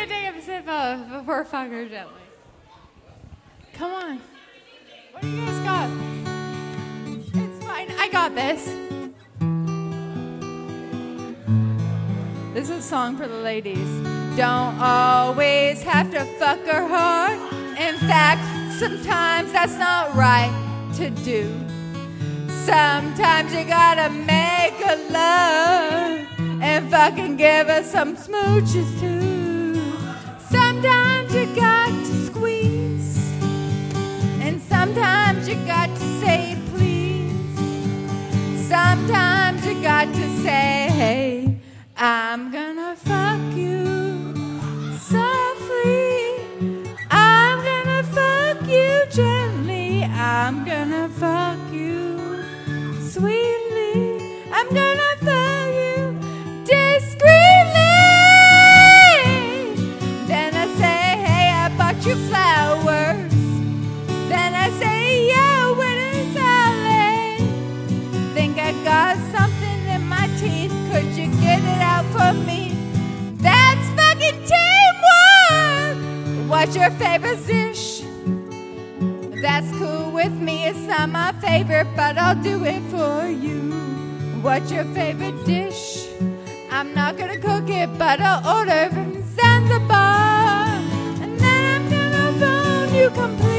gonna take a sip before fuck her gently. Come on. What do you guys got? It's fine. I got this. This is a song for the ladies. Don't always have to fuck her hard. In fact, sometimes that's not right to do. Sometimes you gotta make a love and fucking give us some smooches too. Sometimes you got to squeeze, and sometimes you got to say please. Sometimes you got to say, hey, I'm gonna fuck you softly. I'm gonna fuck you gently. I'm gonna fuck you sweetly. I'm gonna fuck you discreetly. Then I say, hey, I bought you flowers. Then I say, yeah, when it's LA. Think I got something in my teeth. Could you get it out for me? That's fucking teamwork. What's your favorite dish? That's cool with me. It's not my favorite, but I'll do it for you. What's your favorite dish? I'm not gonna cook it, but I'll order from Zanzibar. And then I'm gonna phone you completely.